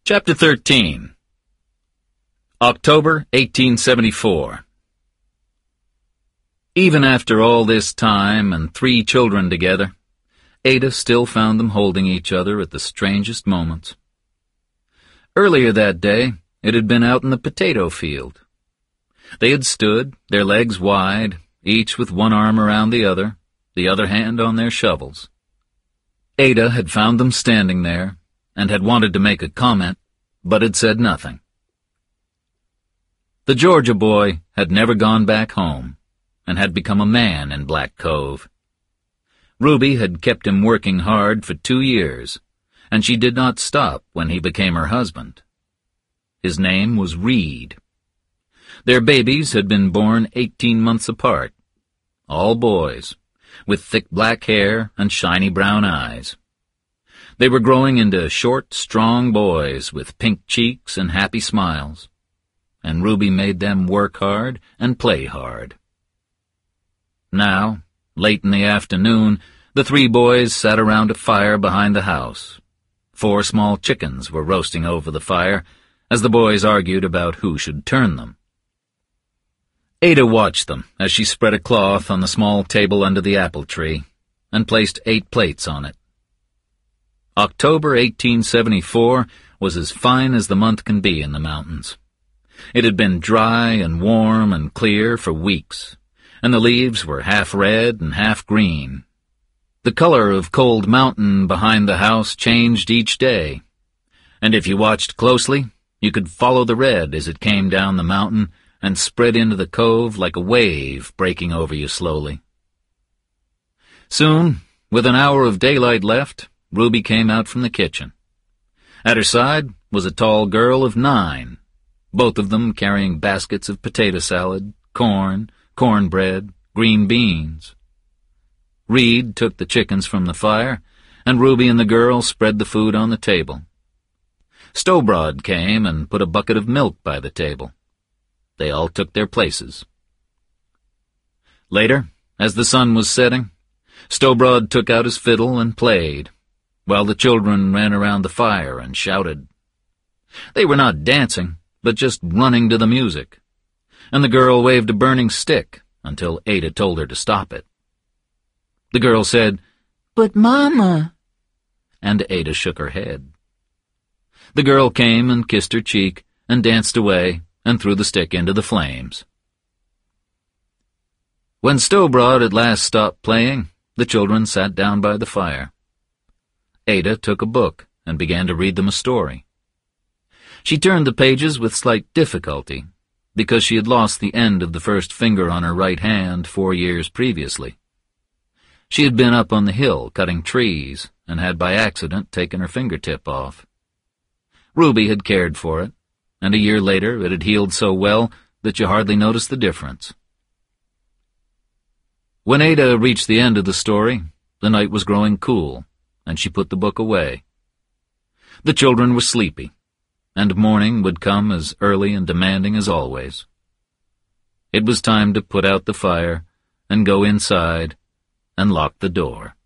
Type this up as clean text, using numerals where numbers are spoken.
Chapter 13. October 1874. Even after all this time and 3 children together, Ada still found them holding each other at the strangest moments. Earlier that day, it had been out in the potato field. They had stood, their legs wide, each with one arm around the other hand on their shovels. Ada had found them standing there, and had wanted to make a comment, but had said nothing. The Georgia boy had never gone back home, and had become a man in Black Cove. Ruby had kept him working hard for 2 years, and she did not stop when he became her husband. His name was Reed. Their babies had been born 18 months apart, all boys, with thick black hair and shiny brown eyes. They were growing into short, strong boys with pink cheeks and happy smiles, and Ruby made them work hard and play hard. Now, late in the afternoon, the 3 boys sat around a fire behind the house. 4 small chickens were roasting over the fire as the boys argued about who should turn them. Ada watched them as she spread a cloth on the small table under the apple tree and placed 8 plates on it. October 1874 was as fine as the month can be in the mountains. It had been dry and warm and clear for weeks, and the leaves were half red and half green. The color of Cold Mountain behind the house changed each day, and if you watched closely, you could follow the red as it came down the mountain and spread into the cove like a wave breaking over you slowly. Soon, with an hour of daylight left, Ruby came out from the kitchen. At her side was a tall girl of 9, both of them carrying baskets of potato salad, cornbread, green beans. Reed took the chickens from the fire, and Ruby and the girl spread the food on the table. Stowbroad came and put a bucket of milk by the table. They all took their places. Later, as the sun was setting, Stowbroad took out his fiddle and played, while the children ran around the fire and shouted. They were not dancing, but just running to the music, and the girl waved a burning stick until Ada told her to stop it. The girl said, "But Mama," and Ada shook her head. The girl came and kissed her cheek and danced away and threw the stick into the flames. When Stowbroad at last stopped playing, the children sat down by the fire. Ada took a book and began to read them a story. She turned the pages with slight difficulty, because she had lost the end of the first finger on her right hand 4 years previously. She had been up on the hill cutting trees and had by accident taken her fingertip off. Ruby had cared for it, and a year later it had healed so well that you hardly noticed the difference. When Ada reached the end of the story, the night was growing cool, and she put the book away. The children were sleepy, and morning would come as early and demanding as always. It was time to put out the fire and go inside and lock the door.